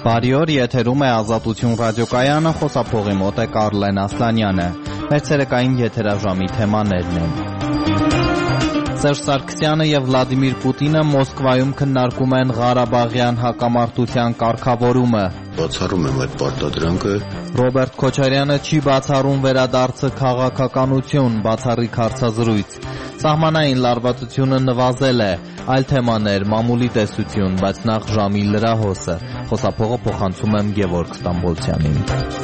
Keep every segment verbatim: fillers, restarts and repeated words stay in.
Բարի օր, եթերում է Ազատություն ռադիոկայանը, խոսափողի մոտ է Կարլեն Ասլանյանը։ Մեր ցերեկային եթերաժամի թեմաներն են։ Սերժ Սարգսյանը եւ Վլադիմիր Պուտինը Մոսկվայում քննարկում են Ղարաբաղյան հակամարտության կարգավորումը։ Բացառում եմ այդ պարտադրանքը։ Ռոբերտ Քոչարյանը չի բացառում վերադարձը քաղաքականություն, բացառիկ հարցազրույց։ Սահմանային լարվածությունը նվազել է, այլ թեմաներ, մամուլի տեսություն, բայց նախ ժամի լրահոսը։ Խոսափողը փոխանցում եմ Գևորգ Ստամբոլցյանին։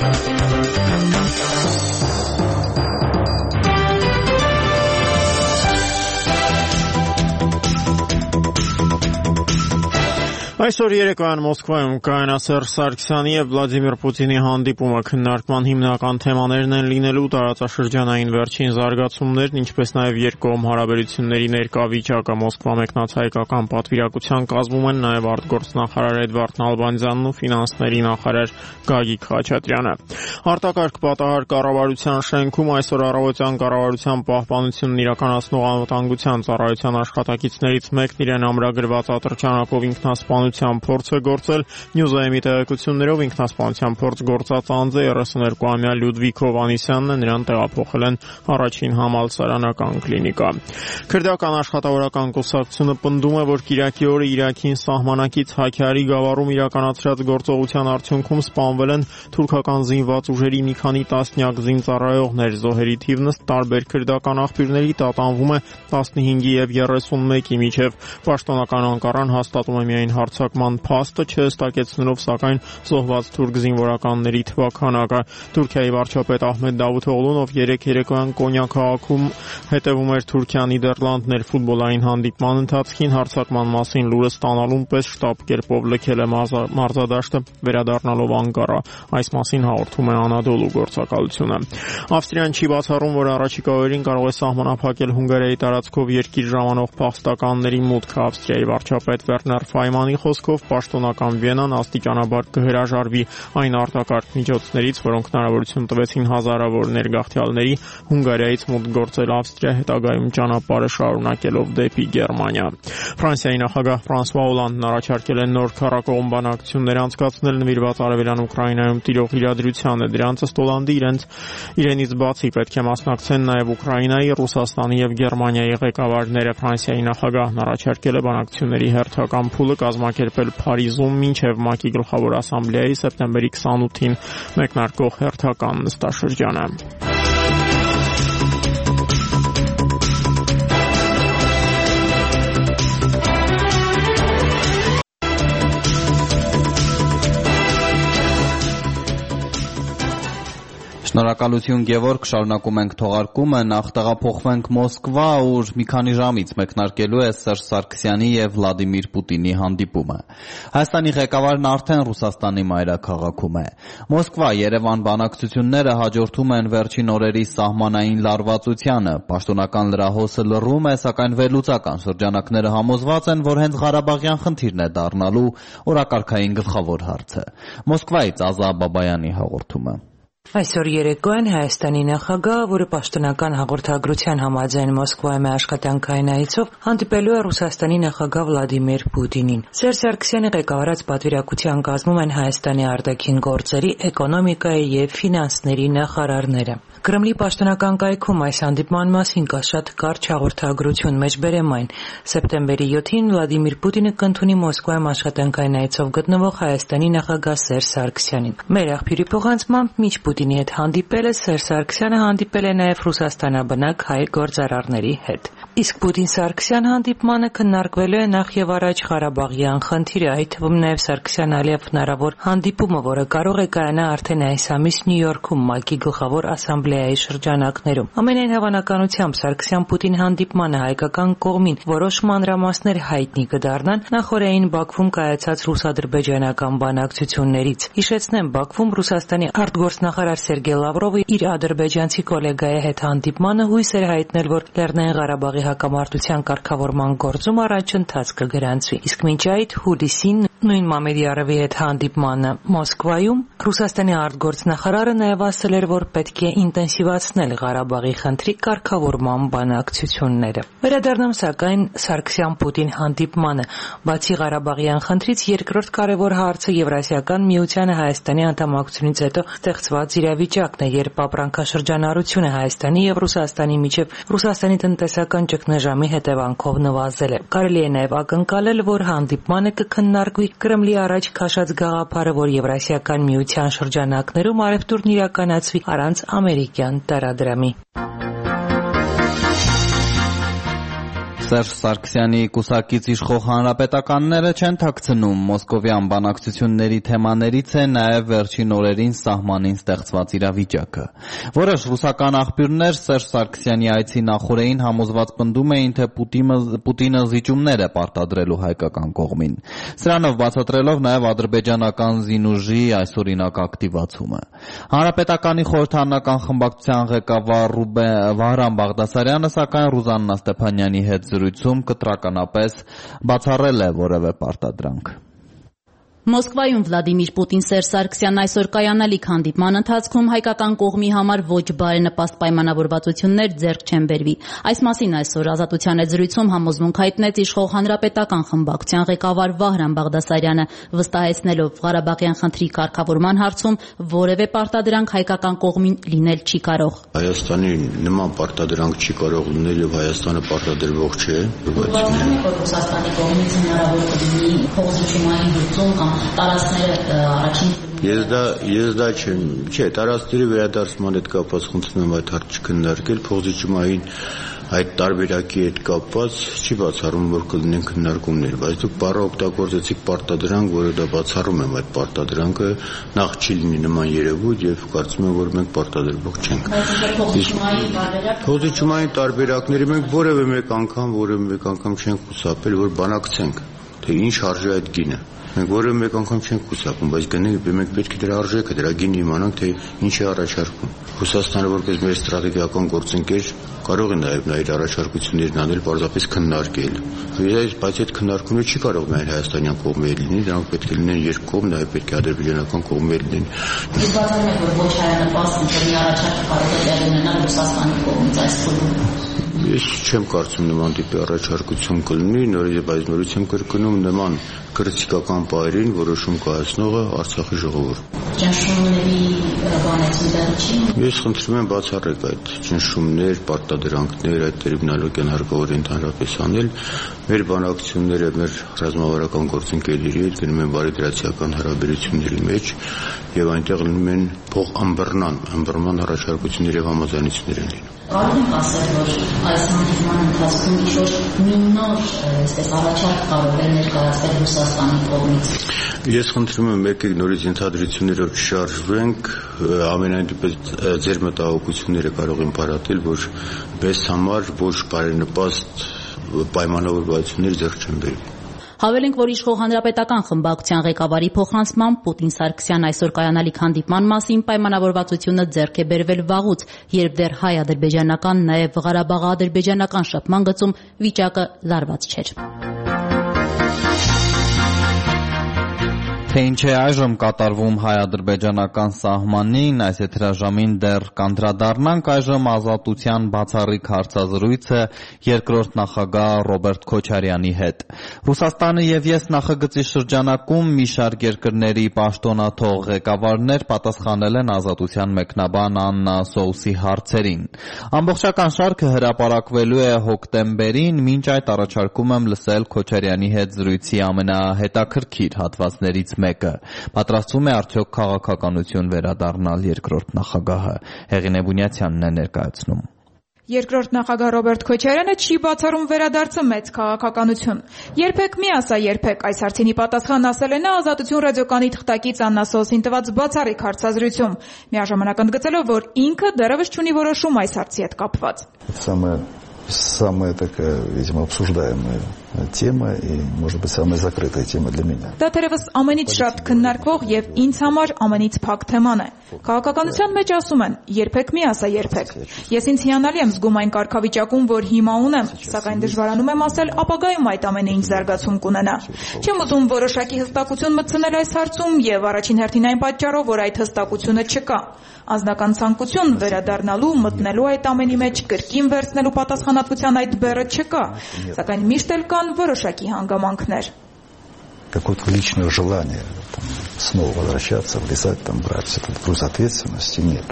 Այսօր երեկոյան Մոսկվայում կայանա Սերժ Սարգսյանի եւ Վլադիմիր Պուտինի հանդիպումը։ Քննարկման հիմնական թեմաներն են լինելու տարածաշրջանային վերջին զարգացումներն, ինչպես նաեւ երկկողմ հարաբերությունների ներկա վիճակը։ Մոսկվա մեկնած հայկական պատվիրակության կազմում են նաեւ արտգործնախարար Էդվարդ Նալբանդյանն ու ֆինանսների նախարար Գագիկ Խաչատրյանը։ Արտակարգ պատահար կառավարության շենքում այսօր առավոտյան կառավարության պահպանությունն իրականացնող անվտանգության ծառայության աշխատակիցներից մեկն իրեն ամրագրված ատրճանակով ինքնասպանության փորձ է գործել։ Նյուզայմի տեղեկություններով ինքնասպանության փորձ գործած անձը երեսուներկուամյա Լյուդվիկ Հովհաննիսյանն է, նրան տեղափոխել են առաջին համալսարանական կլինիկա։ Քրդական աշխատավորական կուսակցությունը պնդում է, որ Կիրակի օրը Իրաքին սահմանակից Հաքարի գավառում իրականացրած գործողության արդյունքում սպանվել են թուրքական զինված ուժերի մի քանի տասնյակ զինծառայողներ։ Զոհերի թիվն ըստ տարբեր քրդական աղբյուրների տատանվում է տասնհինգի եւ երեսունմեկի միջև։ Պաշտոնական Անկարան հաստատում է միայն հարձակման փաստը, չհստակեցնելով սակայն զոհված թուրք զինվորականների թվաքանակը։ Թուրքիայի վարչապետ Ահմեդ Դավութօղլուն, ով երեկ երեկոյան Կոնյա քաղաքում հետևում էր Թուրքիա-Նիդերլանդներ ֆուտբոլային հանդիպման ընթացքին, հարձակման մասին լուրը ստանալուն պես շտապ կերպով լքել է մարզադաշտը, վերադառնալով Անկարա։ Այս մասին հաղորդում է Անադոլու գործակալությունը։ Ավստրիան չի բացառում, որ առաջիկա օրերին կարող է սահմանափակել Հունգարիայի տարածքով երկիր ժամանող փախստականների մուտքը։ Ավստրիայի վարչապետ Վերներ Ֆայմանի խոսքով պաշտոնական Վիենան աստիճանաբար կհրաժարվի այն արտակարգ միջոցներից, որոնք հնարավորություն տվեցին հազարավոր ներգաղթյալների Հունգարիայից մուտք գործել Ավստրիա, հետագայում ճանապարհը շարունակելով դեպի Գերմանիա։ Ֆրանսիայի նախագահ Ֆրանսուଆ Օլանդն առաջարկել է նոր քառակողմ բանակցություններ անցկացնել նվիրված Արևելյան Ուկրաինայում տիրող իրադրությանը։ Դրանց ըստ Օլանդի իրենց իրենից բացի պետք է մասնակցեն նաև Ուկրաինայի, Ռուսաստանի եւ Գերմանիայի ղեկավարները։ Ֆրանսիայի նախագահն առաջարկել է բանակցությունների հերթական փուլը կազմակերպել Փարիզում մինչև ՄԱԿ-ի գլխավոր ասամբլեայի սեպտեմբերի քսանութին մեկնարկող հերթական նստաշրջանը։ Շնորհակալություն Գևորգ, շարունակում ենք թողարկումը, նախ տեղափոխվենք Մոսկվա, ուր մի քանի ժամից մեկնարկելու է Սերժ Սարգսյանի եւ Վլադիմիր Պուտինի հանդիպումը։ Հայաստանի ղեկավարն արդեն Ռուսաստանի մայրաքաղաքում է։ Մոսկվա Երևան բանակցությունները հաջորդում են վերջին օրերի սահմանային լարվածությանը։ Պաշտոնական լրահոսը լռում է, սակայն վերլուծական շրջանակները համոզված են, որ հենց Ղարաբաղյան խնդիրն է դառնալու օրակարգային գլխավոր հարցը։ Մոսկվայից Ազա Բաբայանի հաղորդումը։ Այսօր երեկոյան Հայաստանի նախագահը, որը պաշտոնական հաղորդագրության համաձայն Մոսկվայում է աշխատանքային այցով, հանդիպելու է Ռուսաստանի նախագահ Վլադիմիր Պուտինին։ Սերժ Սարգսյանի ղեկավարած պատվիրակության կազմում են Հայաստանի արտաքին գործերի, էկոնոմիկայի եւ ֆինանսների նախարարները։ Կրեմլի պաշտոնական կայքում այս հանդիպման մասին կա շատ կարճ հաղորդագրություն, մեջբերեմ այն։ Սեպտեմբերի յոթին Վլադիմիր Պուտինը կընդունի Մոսկվայում աշխատանքային այցով գտնվող Հայաստանի նախագահ Սերժ Սարգսյանին։ Մեր աղբյուրի փոխանցմամբ մինչ Պուտինի հետ հանդիպելը Սերժ Սարգսյանը հանդիպել է նաև ռուսաստանաբնակ հայ գործարարների հետ։ Իսկ Պուտին-Սարգսյան հանդիպմանը քննարկվելու է նախ եւ առաջ Ղարաբաղյան խնդիրը, այդ թվում նաև Սարգսյան-Ալիև հնարավոր հանդիպումը, որը կարող է կայանա արդեն այս ամիս Նյու Յորքում ՄԱԿ-ի գլխավոր ասամբլեայի շրջանակներում։ Ամենայն հավանականությամբ Սարգսյան-Պուտին հանդիպմանը հայկական կողմին որոշ մանրամասներ հայտնի կդառնան նախորդային Բաքվում կայացած ռուս-ադրբեջանական բանակցություններից։ Հիշեցնեմ, Բաքվում Ռուսաստանի արտգործնախարար Սերգեյ Լավրովը իր ադրբեջանցի գոլեգայի հետ հանդիպմանը հույս էր հայտնել, որ Լեռնային Ղարաբաղի հակամարտության կարգավորման գործում առաջընթաց կգրանցվի։ Իսկ մինչ այդ հուլիսին նույն Մամեդիարովի հետ հանդիպմանը Մոսկվայում Ռուսաստանի արտգործնախարարը նաև ասել էր, որ պետք է ինտենսիվացնել Ղարաբաղի խնդրի կարգավորման բանակցությունները։ Վերադառնամ սակայն Սարգսյան-Պուտին հանդիպմանը։ Բացի Ղարաբաղյան խնդրից երկրորդ կարևոր հարցը Եվրասիական միությանը Հայաստանի անդամակցությունից հետո ստեղծված իրավիճակն է, երբ ապրանքաշրջանառությունը Հայաստանի եւ Ռուսաստանի միջև Ռուսաստանի տնտեսական ճգնաժամի հետևանքով նվազել է։ Կարելի է նաև ակնկալել, որ հանդիպմանը կքննարկվի Կրեմլի առաջ քաշած գաղափարը, որ Եվրասիական միության շրջանակներում առևտուրն իրականացվի առանց ամերիկյան տարադրամի։ Սերժ Սարգսյանի կուսակից իշխող հանրապետականները չեն թաքցնում մոսկովյան բանակցությունների թեմաներից է նաև վերջին օրերին սահմանին ստեղծված իրավիճակը։ Որոշ ռուսական աղբյուրներ Սերժ Սարգսյանի այցի նախօրեին համոզված պնդում էին, թե Պուտինը զիջումներ է պարտադրելու հայկական կողմին։ Սրանով բացատրելով նաև ադրբեջանական զինուժի այսօրինակ ակտիվացումը։ Հանրապետականի խորհրդարանական խմբակցության ղեկավար Վահրամ Բաղդասարյանը սակայն Ռուզաննա Ստեփանյանի հետ զրույցում կտրականապես բացառել է որևէ պարտադրանք։ Մոսկվայում Վլադիմիր Պուտին Սերժ Սարգսյանն այսօր կայանալիք հանդիպման ընթացքում հայկական կողմի համար ոչ բարենպաստ պայմանավորվածություններ ձեռք չեն բերվի։ Այս մասին այսօր Ազատության հետ զրույցում համոզմունք հայտնեց իշխող հանրապետական խմբակցության ղեկավար Վահրամ Բաղդասարյանը, վստահեցնելով Ղարաբաղյան խնդրի կարգավորման հարցում որևէ պարտադրանք հայկական կողմին լինել չի կարող։ Հայաստանի նման պարտադրանք չի կարող լինել եւ Հայաստանը պարտադրվող չէ։ Ռուսաստանի կողմից հնարավոր կլինի փոխզիջումային գործում տարածքները առաջին Ես դա ես դա չեմ, չէ, տարածքների վերադարձման հետ կապված խնդրում եմ այդ հարցը քննարկել, փոխզիջումային այդ տարբերակի հետ կապված չի բացառում, որ կլինեն քննարկումներ, բայց դուք բառը օգտագործեցիք պարտադրանք, որը դա բացառում եմ այդ պարտադրանքը նախ չի լինի նման երևույթ եւ կարծում եմ, որ մենք պարտադրվող չենք։ Փոխզիջումային տարբերակների մենք որևէ մեկ անգամ, որևէ մեկ անգամ չենք խուսափել, որ բանակցենք, թե ինչ արժե այդ գինը։ Մենք որևէ մեկ անգամ չենք խուսափում, բայց գնենք մենք պետք է դրա արժեքը, դրա գինը իմանանք, թե ինչ է առաջարկում։ Ռուսաստանը որպես մեր ստրատեգիական գործընկեր կարող է նաև նա իր առաջարկություններն անել, պարզապես քննարկել։ Բայց այդ քննարկումը չի կարող միայն հայաստանյան կողմի հետ լինի, դրանք պետք է լինեն երկկողմ, նաև պետք է ադրբեջանական կողմի հետ լինեն։ Իսկ բացառում եք, որ ոչ հայանպաստ մի առաջարկ կարող է տեղի ունենալ Ռուսաստանի կողմից այս փուլում։ Ես չեմ կարծում նման տիպի առաջարկություն կլինի, նորից բայց նորից եմ կրկնում նման քրիտիկական պայրին որոշում կայացնողը Արցախի ժողովուրդը։ Ճնշումների բանեցում դեռ չի։ Ես խնդրում եմ բացառեք այդ ճնշումներ, պարտադրանքներ, այդ տերմինոլոգիան հարկավոր է ընդհանրապես անել։ Մեր բանակցությունները մեր ռազմավարական գործընկերների հետ գնում են բարեդրացիական հարաբերությունների մեջ եւ այնտեղ լինում են փող ըմբռնան, ըմբռնման առաջարկություններ եւ համաձայնություններ են լինում։ Կարող ենք ասել, որ այս հանդիպման ընթացքում ինչ-որ մի նոր այսպես առաջարկ կարող է ներկայացվել Ռուսաստանի կողմից։ Ես խնդրում եմ եկեք նորից ենթադրություններով չշարժվենք, ամենայն դեպս ձեր մտահոգությունները կարող են բարատել, որ մեզ համար ոչ բարենպաստ պայմանավորվածություններ ձեռք չեն բերվի։ Հավելենք, որ իշխող հանրապետական խմբակցության ղեկավարի փոխանցմամբ Պուտին Սարգսյան այսօր կայանալիք հանդիպման մասին պայմանավորվածությունը ձեռք է բերվել վաղուց, երբ դեռ հայ-ադրբեջանական, նաև Ղարաբաղ-ադրբեջանական շփման գծում վիճակը լարված չէր։ Թե ինչ է այժմ կատարվում հայ-ադրբեջանական սահմանին, այս եթերաժամին դեռ կանդրադառնանք, այժմ Ազատության բացառիկ հարցազրույցը երկրորդ նախագահ Ռոբերտ Քոչարյանի հետ։ Ռուսաստանը եւ ԵՍ նախագծի շրջանակում մի շարք երկրների պաշտոնաթող ղեկավարներ պատասխանել են Ազատության մեկնաբան Աննա Սոուսի հարցերին։ Ամբողջական շարքը հրապարակվելու է հոկտեմբերին, մինչ այդ առաջարկում եմ լսել Քոչարյանի հետ զրույցի ամենահետաքրքիր հատվածներից մեկը։ Պատրաստվում է արդյոք քաղաքականություն վերադառնալ երկրորդ նախագահը։ Հեղինե Բունյացյանն է ներկայացնում։ Երկրորդ նախագահ Ռոբերտ Քոչարյանը չի բացառում վերադարձը մեծ քաղաքականություն։ Երբեք մի ասա երբեք այս հարցինի պատասխան ասել է նա Ազատություն ռադիոկանի թղթակից Աննա Սոուսին տված բացառիկ հարցազրույցում, միաժամանակ ընդգծելով, որ ինքը դեռևս չունի որոշում այս հարցի հետ կապված։ Самая, самая такая, видимо, обсуждаемая тема и, может быть, самая закрытая тема для меня. Դա թերևս ամենից շատ քննարկվող եւ ինձ համար ամենից փակ թեման է։ Քաղաքականության մեջ ասում են՝ երբեք մի ասա երբեք։ Ես ինձ հիանալի եմ զգում այն կարգավիճակում, որ հիմա ունեմ, սակայն դժվարանում եմ ասել ապագայում այդ ամենը ինչ զարգացում կունենա։ Չեմ ուզում որոշակի հստակություն մտցնել այս հարցում եւ առաջին հերթին այն պատճառով, որ այդ հստակությունը չկա։ Անձնական ցանկություն վերադառնալու, մտնելու այդ ամենի մեջ, կրկին վերցնելու պատասխանատվության այդ բեռը չկա, սակայն միշտ էլ կան որոշակի հանգամանքներ։ Какое-то личное желание там, снова возвращаться, влезать, там, брать этот груз ответственности нет.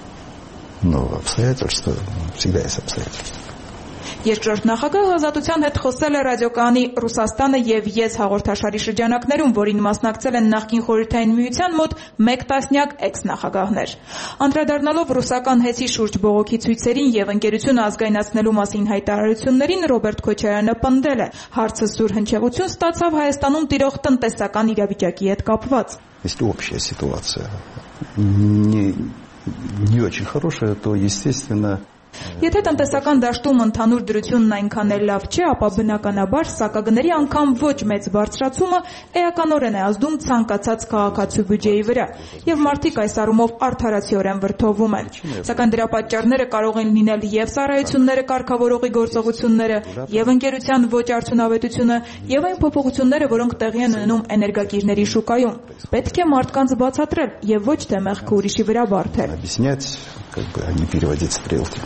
Но обстоятельства, всегда есть обстоятельства. Երկրորդ նախագահը ազատության հետ խոսել է ռադիոկայանի «Ռուսաստանը եւ ես» հաղորդաշարի շրջանակներում, որին մասնակցել են նախկին խորհրդային միության մոտ մեկ տասնյակ էքս-նախագահներ։ Անդրադառնալով ռուսական հեսի շուրջ բողոքի ցույցերին եւ ընկերությունը ազգայնացնելու մասին հայտարարություններին, Ռոբերտ Քոչարյանը պնդել է. հարցը սուր հնչեղություն ստացավ Հայաստանում տիրող տնտեսական իրավիճակի հետ կապված։ Если общая ситуация не, не очень хорошая, то, естественно, Եթե տնտեսական դաշտում ընդհանուր դրությունն այնքան էլ լավ չէ, ապա բնականաբար սակագների անգամ ոչ մեծ բարձրացումը էականորեն է ազդում ցանկացած քաղաքացու բյուջեի վրա, եւ մարդիկ այս առումով արդարացիորեն վրդովում են։ Սակայն դրա պատճառները կարող են լինել եւ ծառայությունները կարգավորողի գործողությունները, եւ ընկերության ոչ արդյունավետությունը, եւ այն փոփոխությունները, որոնք տեղի են ունենում էներգակիրների շուկայում։ Պետք է մարդկանց բացատրել եւ ոչ թե մեղքը ուրիշի վրա բարթել։ как бы, а не переводить стрелки.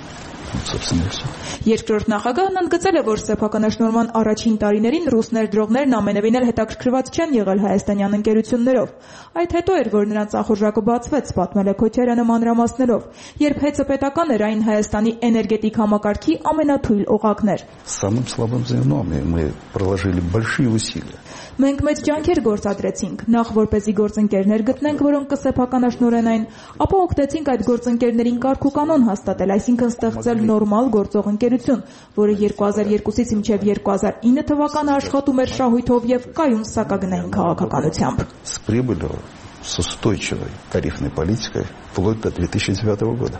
Երկրորդ նախագահն ընդգծել է, որ սեփականաշնորհման առաջին տարիներին ռուս ներդրողներն ամենևին էլ հետաքրքրված չեն եղել հայաստանյան ընկերություններով։ Այդ հետո էր, որ նրանց ախորժակը բացվեց, պատմել է Քոչարյանը մանրամասներով, երբ հեծը պետական էր, այն Հայաստանի էներգետիկ համակարգի ամենաթույլ օղակն էր։ Самым слабым звеном мы проложили большие усилия. Մենք մեծ ջանքեր գործադրեցինք, նախ որպեսզի գործընկերներ գտնենք, որոնք կսեփականաշնորհեն այն, ապա օգնեցինք այդ գործընկերներին կարգ ու կանոն հաստատել, այսինքն ստեղծել նորմալ գործող ընկերություն, որը երկու հազար երկուսից մինչև երկու հազար ինը թվականը աշխատում էր շահույթով եւ կայուն սակագնային քաղաքականությամբ։ С прибылью, с устойчивой тарифной политикой вплоть до две тысячи девятого года.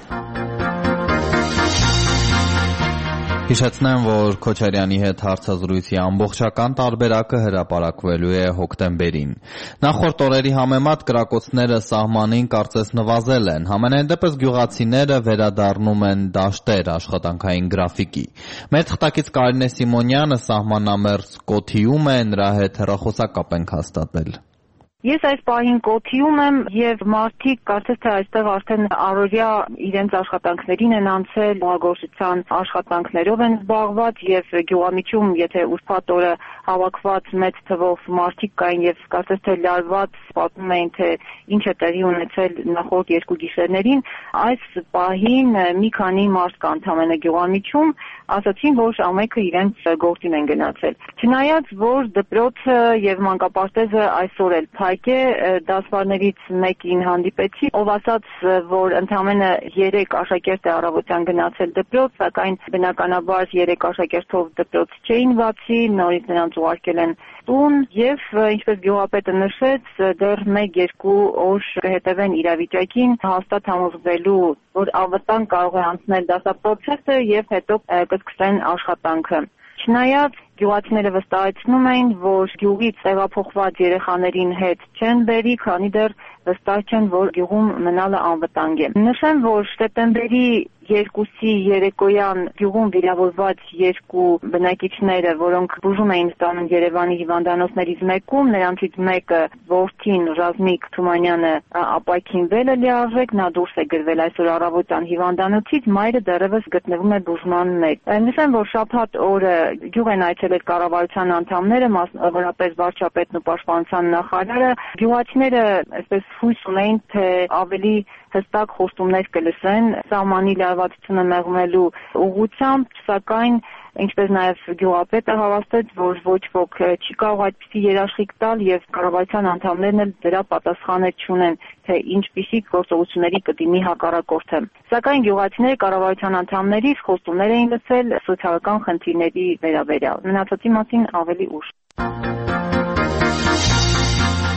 Հիշեցնեմ, որ Քոչարյանի հետ հարցազրույցի ամբողջական տարբերակը հրապարակվելու է հոկտեմբերին։ Նախորդ օրերի համեմատ կրակոցները սահմանին կարծես նվազել են, համենայն դեպս գյուղացիները վերադառնում են դաշտեր աշխատանքային գրաֆիկի։ Մեր թղթակից Կարինե Սիմոնյանը սահմանամերձ Կոթիում է, նրա հետ հեռախոսակապ ենք հաստատել։ Ես այս պահին Կոթիում եմ եւ մարդիկ կարծես թե այստեղ արդեն առօրյա իրենց աշխատանքներին են անցել, հողագործության աշխատանքներով են զբաղված եւ գյուղամիջում, եթե ուրբաթ օրը հավաքված մեծ թվով մարդիկ կային եւ կարծես թե լարված պատմում էին, թե ինչ է տեղի ունեցել նախորդ երկու գիշերներին, այս պահին մի քանի մարդ կա ընդամենը գյուղամիջում, ասացին, որ ամենքը իրենց գործին են գնացել։ Չնայած որ դպրոցը եւ մանկապարտեզը այսօր էլ Հայկե դասվարներից մեկին հանդիպեցի, ով ասաց, որ ընդամենը երեք աշակերտ է առավոտյան գնացել դպրոց, սակայն բնականաբար երեք աշակերտով դպրոց չէին բացի, նորից նրանց ուղարկել են տուն եւ ինչպես գյուղապետը նշեց, դեռ մեկ-երկու օր կհետևեն իրավիճակին, հաստատ համոզվելու, որ անվտանգ կարող է անցնել դասապրոցեսը եւ հետո կսկսեն աշխատանքը։ Չնայած գյուղացիները վստահեցնում էին, որ գյուղից տեղափոխված երեխաներին հետ չեն բերի, քանի դեռ վստահ չեն, որ գյուղում մնալը անվտանգ է։ Նշեմ, որ սեպտեմբերի երկուսի երեկոյան գյուղում վիրավորված երկու բնակիչները, որոնք բուժում էին ստանում Երևանի հիվանդանոցներից մեկում, նրանցից մեկը որդին Ռազմիկ Թումանյանը ապաքինվել է լիարժեք, նա դուրս է գրվել այսօր առավոտյան հիվանդանոցից, մայրը դեռևս գտնվում է բուժման մեջ։ Նշեմ, որ շաբաթ օրը գյուղ են այցելել կառավարության անդամները, մասնավորապես վարչապետն ու պաշտպանության նախարարը, գյուղացիները այսպես հույս ունեին, թե ավելի հստակ խոստումներ կլսեն սահմանի լարվածությունը մեղմելու ուղղությամբ, սակայն ինչպես նաև գյուղապետը հավաստեց, որ ոչ ոք չի կարող այդպիսի երաշխիք տալ եւ կառավարության անդամներն էլ դրա պատասխանը չունեն, թե ինչպիսի գործողությունների կդիմի հակառակորդը։ Սակայն գյուղացիները կառավարության անդամներից խոստումներ էին լսել սոցիալական խնդիրների վերաբերյալ։ Մնացածի մասին ավելի ուշ։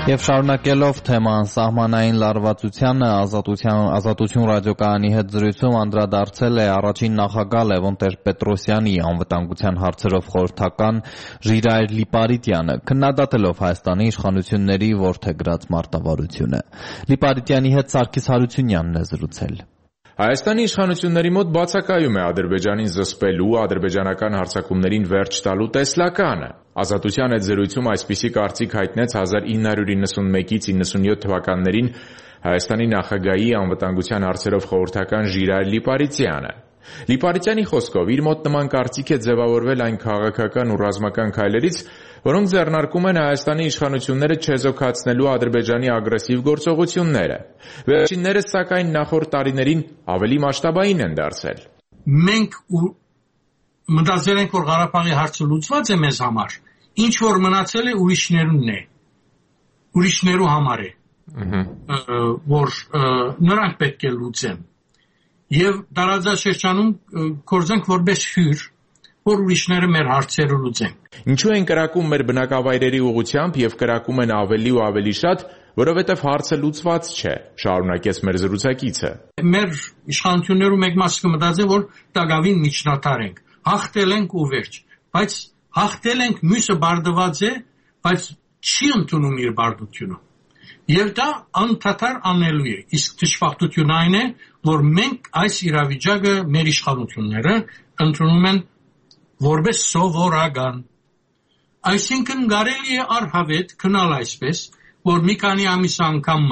Եվ շարունակելով թեման սահմանային լարվածությանը, ազատության ազատություն ռադիոկայանի հետ զրույցում անդրադարձել է առաջին նախագահ Լևոն Տեր-Պետրոսյանի անվտանգության հարցերով խորհրդական Ժիրայր Լիպարիտյանը, քննադատելով Հայաստանի իշխանությունների որդեգրած մարտավարությունը։ Լիպարիտյանի հետ Սարգիս Հարությունյանն է զրուցել։ Հայաստանի իշխանությունների մոտ բացակայում է Ադրբեջանին զսպելու, ադրբեջանական հարձակումներին վերջ տալու տեսլականը։ Ազատության հետ զրույցում այսպիսի կարծիք հայտնեց հազար ինը հարյուր իննսունմեկից իննսունյոթ թվականներին Հայաստանի նախագահի անվտանգության հարցերով խորհրդական Ժիրայր Լիպարիտյանը։ Լիպարիտյանի խոսքով իր մոտ նման կարծիք է ձևավորվել այն քաղաքական ու ռազմական քայլերից, որոնք ձեռնարկում են Հայաստանի իշխանությունները չեզոքացնելու Ադրբեջանի ագրեսիվ գործողությունները։ Վերջիններս, սակայն, նախորդ տարիներին ավելի մասշտաբային են դարձել։ Մենք մտածել ենք, որ Ղարաբաղի հարցը լուծված է մեզ համար, ինչ որ մնացել է ուրիշներունն է, ուրիշներու համար է, որ նրանք պետք է լուծեն։ Եվ տարածաշրջանում կորզենք որպես հյուր, որ ուրիշները մեր հարցերը լուծեն։ Ինչու են կրակում մեր բնակավայրերի ուղղությամբ եւ կրակում են ավելի ու ավելի շատ, որովհետեւ հարցը լուծված չէ, շարունակեց մեր զրուցակիցը։ Մեր իշխանություններում մեկ մասը մտածել, որ տակավին միջնատար ենք, հաղթել ենք ու վերջ, բայց հաղթել ենք, մյուսը բարդված է, բայց չի ընդունում իր բարդությունը։ Եվ դա անդադար անելու է, իսկ դժբախտությունն այն է, որ մենք այս իրավիճակը մեր իշխանությունները ընդունում են որպես սովորական։ Այսինքն կարելի է առհավետ քնալ այսպես, որ մի քանի ամիս անգամ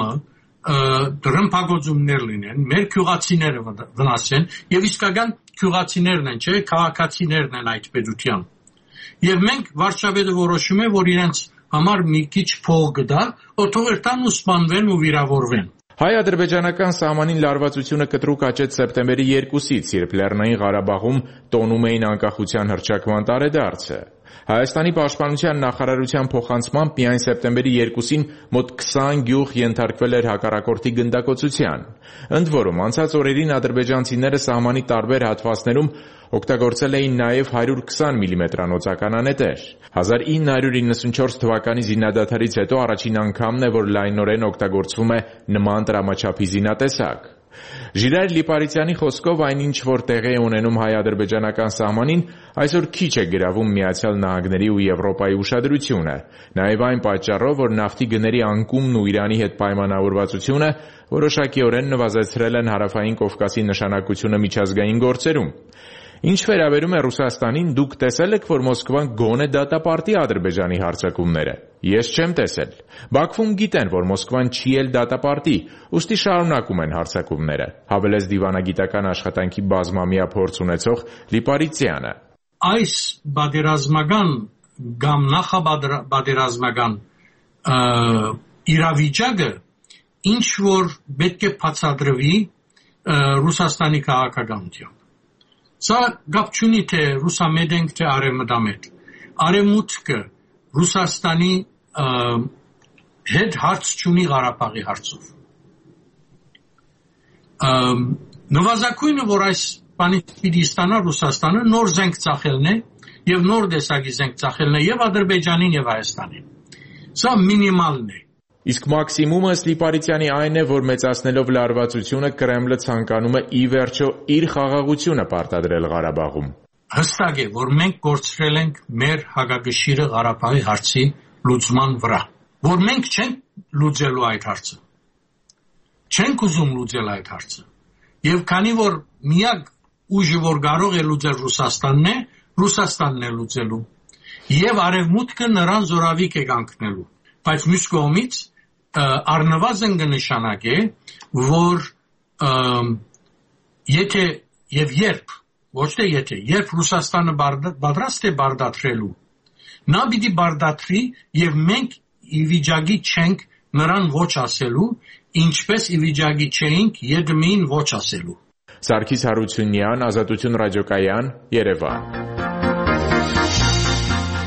դրամփագործումներ լինեն, մեր քյուղացիները վնասեն, եւ իսկական քյուղացիներն են, չէ, քաղաքացիներն են այդ պետության։ Եվ մենք վարչապետը որոշում է, որ իրենց համար մի քիչ փող կդա, օթողերտան ու սպանվեն ու վիրավորվեն։ Հայ-ադրբեջանական սահմանին լարվածությունը կտրուկ աճեց սեպտեմբերի երկուսից, երբ Լեռնային Ղարաբաղում տոնում էին անկախության հռչակման տարեդարձը։ Հայաստանի պաշտպանության նախարարության փոխանցմամբ միայն սեպտեմբերի երկուսին մոտ քսան գյուղ ենթարկվել էր հակառակորդի գնդակոծության։ Ընդ որում, անցած օրերին ադրբեջանցիները սահմանի տարբեր հատվածներում օգտագործել էին նաև հարյուր քսան միլիմետրանոց ականանետեր։ հազար ինը հարյուր իննսունչորս թվականի զինադադարից հետո առաջին անգամն է, որ լայնորեն օգտագործվում է նման տրամաչափի զինատեսակ։ Ժիրայր Լիպարիտյանի խոսքով այնինչ, որ տեղի է ունենում հայ-ադրբեջանական սահմանին, այսօր քիչ է գրավում Միացյալ Նահանգների ու Եվրոպայի ուշադրությունը, նաև այն պատճառով, որ նավթի գների անկումն ու Իրանի հետ պայմանավորվածությունը որոշակիորեն նվազեցրել են Հարավային Կովկասի նշանակությունը միջազգային գործերում։ Ինչ վերաբերում է Ռուսաստանին, դուք տեսել եք, որ Մոսկվան գոնե դատապարտի Ադրբեջանի հարձակումները։ Ես չեմ տեսել։ Բաքվում գիտեն, որ Մոսկվան չի էլ դատապարտի, ուստի շարունակում են հարձակումները, հավելեց դիվանագիտական աշխատանքի բազմամյա փորձ ունեցող Լիպարիտյանը։ Այս բادرազմական կամ նախաբادرազմական իրավիճակը ինչ որ պետք է բացատրվի Ռուսաստանի քաղաքականությամբ։ Սա գապ չունի թե ռուսամետ ենք, թե արևմտամետ։ Արևմուտքը Ռուսաստանի հետ հարց չունի Ղարաբաղի հարցով։ Նվազագույնը, որ այս բանից պիտի ստանա Ռուսաստանը, նոր զենք ծախելն է եւ նոր տեսակի զենք ծախելն է եւ Ադրբեջանին եւ Հայաստանին։ Սա մինիմալն է։ Իսկ մաքսիմումը Լիպարիտյանի այն է, որ մեծացնելով լարվածությունը Կրեմլը ցանկանում է ի վերջո իր խաղաղությունը պարտադրել Ղարաբաղում։ Հստակ է, որ մենք կորցրել ենք մեր հակակշիռը Ղարաբաղի հարցի լուծման վրա, որ մենք չենք լուծելու այդ հարցը։ Չենք ուզում լուծել այդ հարցը։ Եվ քանի որ միակ ուժը, որ կարող է լուծել Ռուսաստանն է, Ռուսաստանն է լուծելու։ Եվ արևմուտքը նրան զորավիք է կանգնելու։ Բայց մյուս կողմից առնվազն կնշանակե, որ եթե եւ երբ, ոչ թե եթե, երբ Ռուսաստանը պատրաստ է բարդացրելու, նա պիտի բարդացրի եւ մենք ի վիճակի չենք նրան ոչ ասելու, ինչպես ի վիճակի չէինք Եդմին ոչ ասելու։ Սարգիս Հարությունյան, Ազատություն ռադիոկայան, Երևան։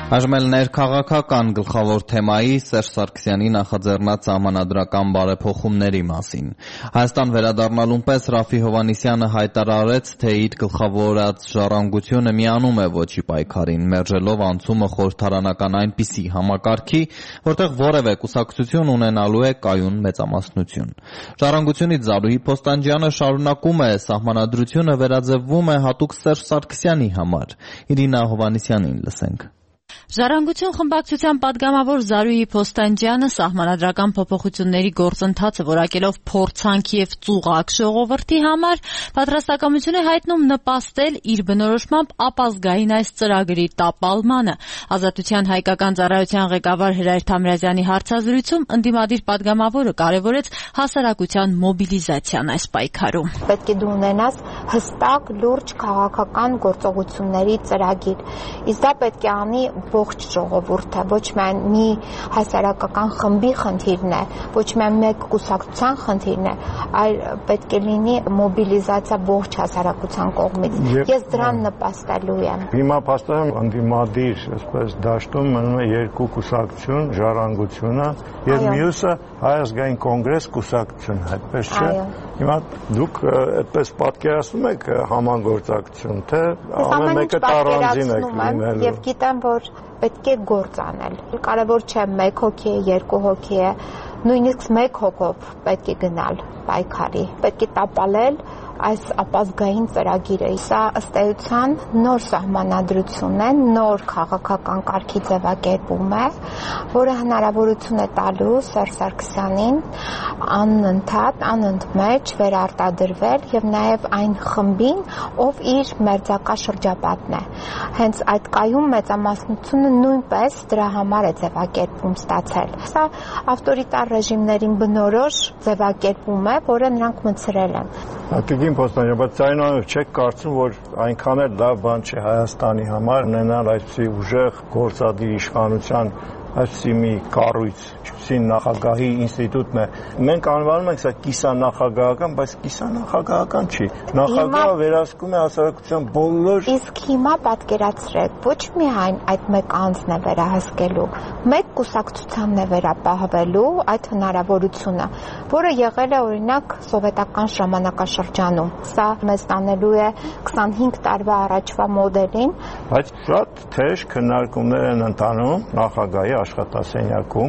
Այժմ էլ ներքաղաքական գլխավոր թեմայի Սերժ Սարգսյանի նախաձեռնած սահմանադրական բարեփոխումների մասին։ Հայաստան վերադառնալուն պես Ռաֆի Հովհաննիսյանը հայտարարեց, թե իր գլխավորած ժառանգությունը միանում է ոչի պայքարին, մերժելով անցումը խորհրդարանական այնպիսի համակարգի, որտեղ որևէ կուսակցություն ունենալու է կայուն մեծամասնություն։ Ժառանգությունից Զարուհի Փոստանջյանը շարունակում է, սահմանադրությունը վերաձևվում է հատուկ Սերժ Սարգսյանի համար։ Իրինա Հովհաննիսյանին լսենք։ Ժառանգություն խմբակցության պատգամավոր Զարուհի Փոստանջյանը սահմանադրական փոփոխությունների գործընթացը որակելով փորձանք եւ ծուղակ ժողովրդի համար պատրաստակամություն է հայտնում նպաստել իր բնորոշմամբ ապազգային այս ծրագրի տապալմանը։ Ազատության հայկական ծառայության ղեկավար Հրայր Թամրազյանի հարցազրույցում ընդդիմադիր պատգամավորը կարևորեց հասարակության մոբիլիզացիան այս պայքարում։ Պետք է դու ունենաս հստակ, լուրջ քաղաքական գործողությունների ծրագիր։ Իսկ դա պետք է անի ողջ ժողովուրդը, ոչ միայն մի հասարակական խմբի խնդիրն է, ոչ միայն մեկ կուսակցության խնդիրն է, այլ պետք է լինի մոբիլիզացիա ողջ հասարակության կողմից։ Ես դրան նպաստելու եմ։ Հիմա փաստորեն ընդդիմադիր, այսպես դաշտում մնում է երկու կուսակցություն, ժառանգությունը եւ մյուսը Հայ ազգային կոնգրես կուսակցությունը, այդպես չէ։ Հիմա դուք այդպես պատկերացնում եք համագործակցություն, թե ամեն մեկը առանձին եք լինելու։ Եվ գիտեմ, որ պետք է գործ անել։ Կարևոր չէ մեկ հոգի է, երկու հոգի է, նույնիսկ մեկ հոգով պետք է գնալ պայքարի։ Պետք է տապալել այս ապազգային ծրագիրը։ Սա ըստ էության նոր սահմանադրություն է, նոր քաղաքական կարգի ձևակերպում է, որը հնարավորություն է տալու Սերժ Սարգսյանին անընդհատ, անընդմեջ վերարտադրվել եւ նաեւ այն խմբին, ով իր մերձակա շրջապատն է։ Հենց այդ կայուն մեծամասնությունը նույնպես դրա համար է ձևակերպում ստացել։ Սա ավտորիտար ռեժիմներին բնորոշ ձևակերպում է, որը նրանք մցրել են։ Ատիկին Փոստանջյան, բայց այնուամենայնիվ չեք կարծում, որ այնքան էլ լավ բան չէ Հայաստանի համար ունենալ այսպիսի ուժեղ գործադիր իշխանության այսպիսի մի կառույց, այսպիսի նախագահի ինստիտուտն է։ Մենք անվանում ենք սա կիսանախագահական, բայց կիսանախագահական չի։ Նախագահը վերահսկում է հասարակության բոլոր։ Իսկ հիմա պատկերացրեք, ոչ միայն այդ մեկ անձն է վերահսկելու, մեկ կուսակցությանն է վերապահվելու այդ հնարավորությունը, որը եղել է օրինակ սովետական ժամանակաշրջանում։ Սա մեզ տանելու է քսանհինգ տարվա առաջվա մոդելին։ Բայց շատ թեժ քննարկումներ են ընթանում նախագահի աշխատասենյակում։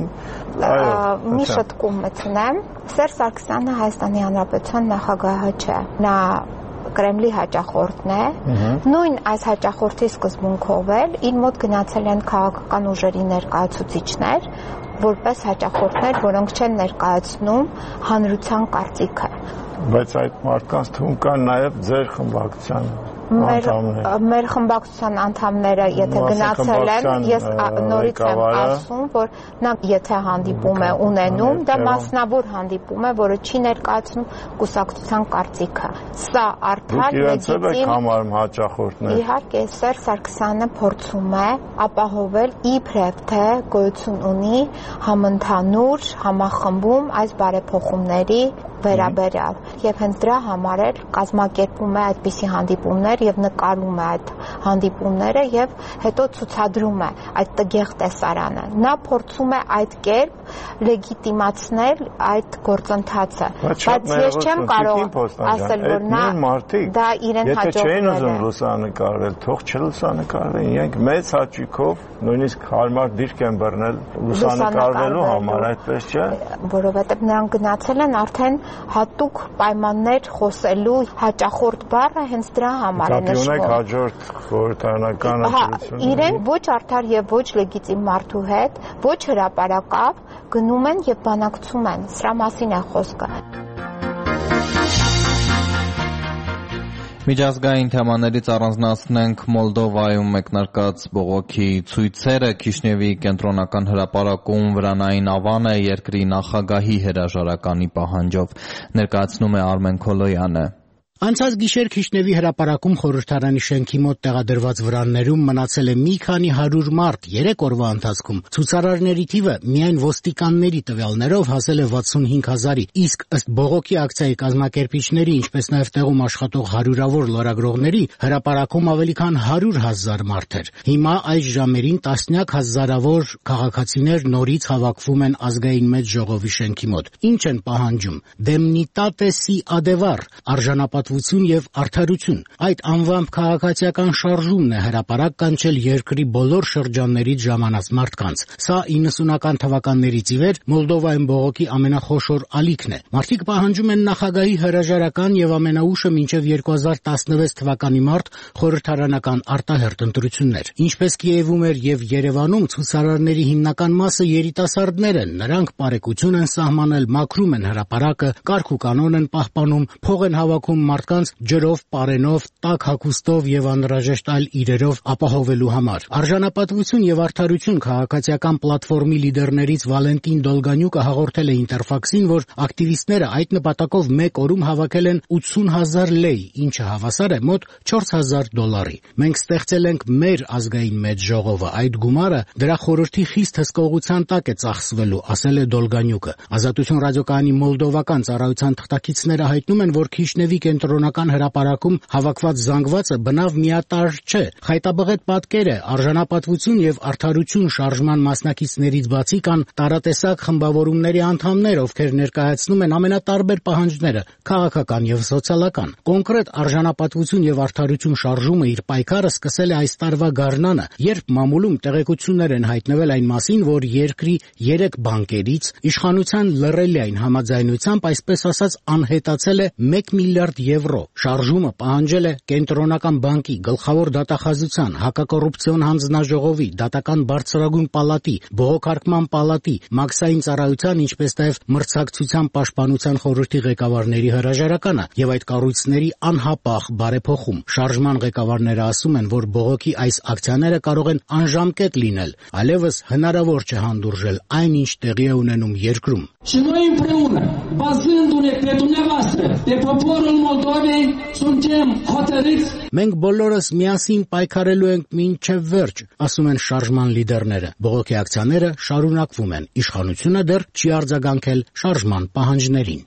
Մի շտկում մտցնեմ, Սերժ Սարգսյանը Հայաստանի Հանրապետության նախագահը չէ։ Նա Կրեմլի հաճախորդն է։ Նույն այս հաճախորդի սկզբունքով էլ իր մոտ գնացել են քաղաքական ուժերի ներկայացուցիչներ, որպես հաճախորդներ, որոնք չեն ներկայացնում հանրության կարծիքը։ Բայց այդ մարդկանց թվում կան նաև ձեր խմբակցության Մեր, մեր խմբակցության անդամները, եթե գնացել են, ես նորից եմ ասում, որ նա եթե հանդիպում է ունենում, դա մասնավոր հանդիպում է, որը չի ներկայացնում կուսակցության կարծիքը։ Սա արդար լեգիտիմ հաճախորդներ։ Իհարկե, Սերժ Սարգսյանը փորձում է ապահովել իբրև թե գոյություն ունի համընդհանուր համախմբում այս բարեփոխումների վերաբերյալ եւ հենց դրա համար էլ կազմակերպում է այդպիսի հանդիպումներ եւ նկարում է այդ հանդիպումները եւ հետո ցուցադրում է այդ տգեղ տեսարանը։ Նա փորձում է այդ կերպ լեգիտիմացնել այդ գործընթացը, բայց ես չեմ կարող ասել, որ նա դա իրեն հաջողվել է։ Եթե չէին ուզում լուսանկարվել, թող չլուսանկարվեն, իրենք մեծ հաճույքով նույնիսկ հարմար դիրք են բռնել լուսանկարվելու համար, այդպես չէ։ Որովհետեւ նրանք գնացել են արդեն հատուկ պայմաններ խոսելու հաճախորդ բառը հենց դրա համար է նշվում։ Ունեք հաջորդ խորհրդարանական ընտրությունները։ Իրենք ոչ արդար եւ ոչ լեգիտիմ մարդու հետ, ոչ հրապարակավ գնում են եւ բանակցում են։ Սրա մասին է խոսքը։ Միջազգային թեմաներից առանձնացնենք Մոլդովայում մեկնարկած բողոքի ցույցերը։ Քիշնևի կենտրոնական հրապարակում վրանային ավան է երկրի նախագահի հրաժարականի պահանջով, ներկայացնում է Արմեն Քոլոյանը։ Անցած գիշեր Քիշնևի հրապարակում խորհրդարանի շենքի մոտ տեղադրված վրաններում մնացել է մի քանի հարյուր մարդ, երեք օրվա ընթացքում ցուցարարների թիվը միայն ոստիկանների տվյալներով հասել է վաթսունհինգ հազարի, իսկ ըստ բողոքի ակցիայի կազմակերպիչների, ինչպես նաև տեղում աշխատող հարյուրավոր լրագրողների, հրապարակում ավելի քան հարյուր հազար մարդ էր։ Հիմա այս ժամերին տասնյակ հազարավոր քաղաքացիներ նորից հավաքվում են ազգային մեծ ժողովի շենքի մոտ։ Ինչ են պահանջում։ Դեմնիտատե սի ադևար, արժանապատվություն եւ արդարություն։ Այդ անվամբ քաղաքացիական շարժումն է հրապարակ կանչել երկրի բոլոր շրջաններից ժամանած մարդկանց։ Սա իննսունական թվականներից ի վեր Մոլդովայում բողոքի ամենախոշոր ալիքն է։ Մարդիկ պահանջում են նախագահի հրաժարական եւ ամենաուշը մինչեւ երկու հազար տասնվեց թվականի մարտ խորհրդարանական արտահերթ ընտրություններ։ Ինչպես Կիևում էր եւ Երևանում, ցուցարարների հիմնական մասը երիտասարդներ են։ Նրանք բարեկություն են սահմանել, մաքրում են հրապարակը, կարգ ու կանոն են պահպանում, փող են հավաքում մարդկանց ջրով, պարենով, տաք հագուստով եւ անհրաժեշտ այլ իրերով ապահովելու համար։ Արժանապատվություն եւ արդարություն քաղաքացիական պլատֆորմի լիդերներից Վալենտին Դոլգանյուկը հաղորդել է Ինտերֆաքսին, որ ակտիվիստները այդ նպատակով մեկ օրում հավաքել են ութսուն հազար լեյ, ինչը հավասար է մոտ չորս հազար դոլարի։ Մենք ստեղծել ենք մեր ազգային մեծ ժողովը, այդ գումարը դրա խորհրդի խիստ հսկողության տակ է ծախսվելու, ասել է Դոլգանյուկը։ Ազատություն ռադիոկայանի մոլդովական ծառայության թղթակիցները հայտնում են, որ Քիշնևի կենտրոնական հրապարակում հավաքված զանգվածը բնավ միատարր չէ։ Խայտաբղետ պատկեր է, արժանապատվություն եւ արդարություն շարժման մասնակիցներից բացի կան տարատեսակ խմբավորումների անդամներ, ովքեր ներկայացնում են ամենատարբեր պահանջները՝ քաղաքական եւ սոցիալական։ Կոնկրետ արժանապատվություն եւ արդարություն շարժումը իր պայքարը սկսել է այս տարվա գարնանը, երբ մամուլում տեղեկություններ են հայտնվել այն մասին, որ երկրի երեք բանկերից իշխանության լռելիային համաձայնությամբ, այսպես ասած, անհետացել է մեկ միլիարդ եվրո։ Շարժումը պահանջել է Կենտրոնական բանկի, Գլխավոր դատախազության, Հակակոռուպցիոն հանձնաժողովի, Դատական բարձրագույն պալատի, Բողոքարկման պալատի, Մաքսային ծառայության, ինչպես նաև Մրցակցության պաշտպանության խորհրդի ղեկավարների հրաժարականը եւ այդ կառույցների անհապաղ բարեփոխում։ Շարժման ղեկավարները ասում են, որ բողոքի այս ակցիաները կարող են անժամկետ լինել, այլևս հնարավոր չէ հանդուրժել այն, ինչ տեղի է ունենում երկրում։ Și noi împreună, bazându-ne pe dumneavoastră, pe poporul Moldovei, suntem hotărâți. Մենք բոլորս միասին պայքարելու ենք մինչև վերջ, ասում են շարժման լիդերները։ Բողոքի ակցիաները շարունակվում են։ Իշխանությունը դեռ չի արձագանքել շարժման պահանջներին։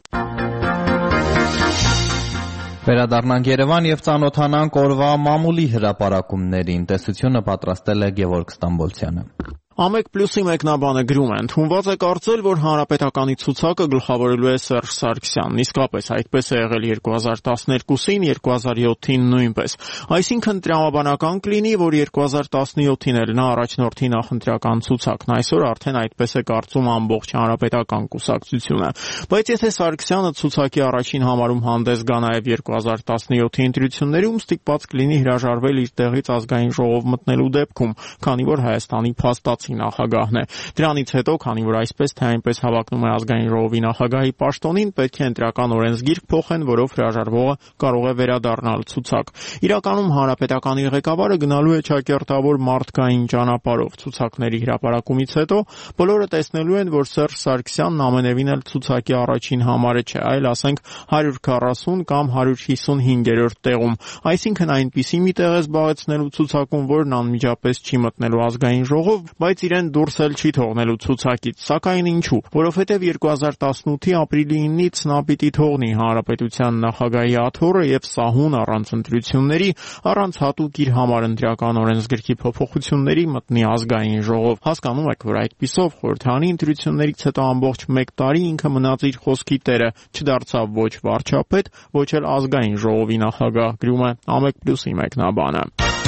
Վերադառնանք Երևան եւ ծանոթանանք օրվա մամուլի հրապարակումներին։ Տեսությունը պատրաստել է Գևորգ Ստամբոլցյանը։ Ամեկ պլյուսի մեկնաբանը գրում է, ընդունված է կարծել, որ հանրապետականի ցուցակը գլխավորելու է Սերժ Սարգսյանն, իսկապես այդպես է եղել երկու հազար տասներկուսին, երկու հազար յոթին նույնպես։ Այսինքն տրամաբանական կլինի, որ երկու հազար տասնյոթին էլ նա առաջնորդի նախընտրական ցուցակն, այսօր արդեն այդպես է կարծում ամբողջ հանրապետական կուսակցությունը։ Բայց եթե Սարգսյանը ցուցակի առաջին համարում հանդես գա նաև երկու հազար տասնյոթի ընտրություններում, ստիպված կլինի հրաժարվել իր տեղից ազգային ժողով մտնելու դեպքում, քանի որ Հայաստանի փաստացի նախագահն է։ Դրանից հետո, քանի որ այսպես թե այնպես հավակնում է ազգային ժողովի նախագահի պաշտոնին, պետք է ընտրական օրենսգիրք փոխեն, որով հրաժարվողը կարող է վերադառնալ ցուցակ։ Իրականում հանրապետականի ղեկավարը գնալու է ճակերտավոր մարդկային ճանապարհով։ Ցուցակների հրապարակումից հետո բոլորը տեսնելու են, որ Սերժ Սարգսյանն ամենևին էլ ցուցակի առաջին համարը չէ, այլ ասենք հարյուր քառասուն կամ հարյուր հիսունհինգերորդ տեղում։ Այսինքն այնպիսի մի տեղ է զբաղեցնելու ցուցակում, որն անմիջապես չի մտնելու ազգային ժողով, բայց իրեն դուրս էլ չի թողնելու ցուցակից, սակայն ինչու, որովհետև երկու հազար տասնութի ապրիլի իննից նա պիտի թողնի հանրապետության նախագահի աթոռը եւ սահուն առանց ընտրությունների, առանց հատուկ իր համար ընտրական օրենսգրքի փոփոխությունների մտնի ազգային ժողով։ Հասկանում եք, որ այդպիսով խորհրդանի ընտրություններից հետո ամբողջ մեկ տարի ինքը մնաց իր խոսքի տերը, չդարձավ ոչ վարչապետ, ոչ էլ ազգային ժողովի նախագահ, գրում է Ամեկ պլյուսի մեկնաբանը։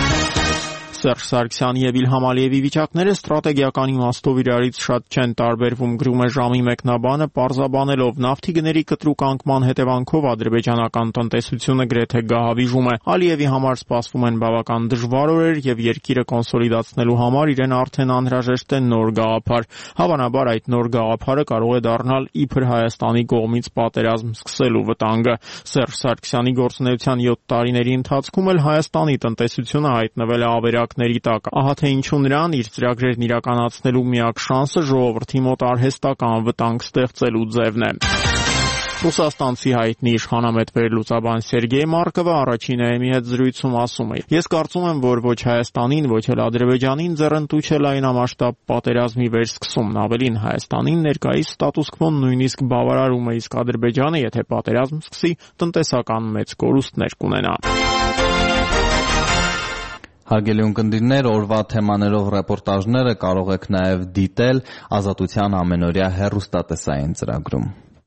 Սերժ Սարգսյանի եւ Իլհամ Ալիևի վիճակները ստրատեգիական իմաստով իրարից շատ չեն տարբերվում, գրում է Ժամի մեկնաբանը, պարզաբանելով նավթի գների կտրուկ անկման հետևանքով ադրբեջանական տնտեսությունը գրեթե գահավիժում է։ Ալիևի համար սպասվում են բավական դժվար օրեր եւ երկիրը կոնսոլիդացնելու համար իրեն արդեն անհրաժեշտ է նոր գաղափար։ Հավանաբար այդ նոր գաղափարը կարող է դառնալ իբր Հայաստանի կողմից պատերազմ սկսելու վտանգը։ Սերժ Սարգսյանի գործունեության յոթ տարիների ընթացքում էլ Հայաստանի տնտեսությունը հայտնվել է ավերակ տակ։ Ահա թե ինչու նրան իր ծրագրերն իրականացնելու միակ շանսը ժողովրդի մոտ արհեստական վտանգ ստեղծելու ձևն է։ Ռուսաստանցի հայտնի իշխանամետ վերլուծաբան Սերգեյ Մարկովը առաջին էմի հետ զրույցում ասում է. «Ես կարծում եմ, որ ոչ Հայաստանին, ոչ էլ Ադրբեջանին ձեռնտու չէ լայնամասշտաբ պատերազմի վերսկսումն, ավելին Հայաստանին ներկայիս ստատուս քվոն նույնիսկ բավարարում է, իսկ Ադրբեջանը, եթե պատերազմ սկսի, տնտեսական մեծ կորուստներ կունենա»։ Հարգելի ունկնդիրներ, օրվա թեմաներով ռեպորտաժները կարող եք նաև դիտել Ազատության ամենօրյա հեռուստատեսային ծրագրում։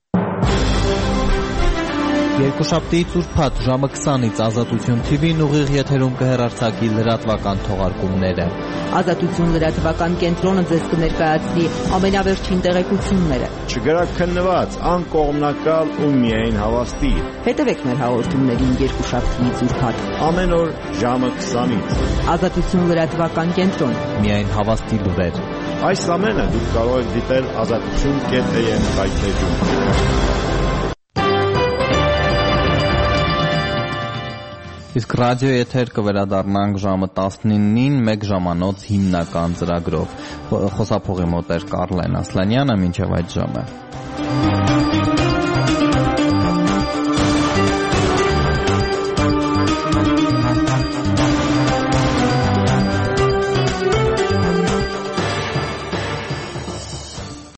Երկուշաբթիից ուրբաթ ժամը քսանից Ազատություն թի վին ուղիղ եթերում կհեռարձակի լրատվական թողարկումները։ Ազատություն լրատվական կենտրոնը ձեզ կներկայացնի ամենավերջին տեղեկությունները։ Չգրաքննված, անկողմնակալ ու միայն հավաստի։ Հետևեք մեր հաղորդումներին երկուշաբթիից ուրբաթ ամեն օր ժամը քսանից։ Ազատություն լրատվական կենտրոն։ Միայն հավաստի լուրեր։ Այս ամենը դուք կարող եք դիտել ազատություն կետ է եմ վայթեջում։ Իսկ ռադիո եթեր կվերադառնանք ժամը տասնինին մեկ ժամանոց հիմնական ծրագրով։ Խոսափողի մոտ էր Կարլեն Ասլանյանը, մինչև այդ ժամը։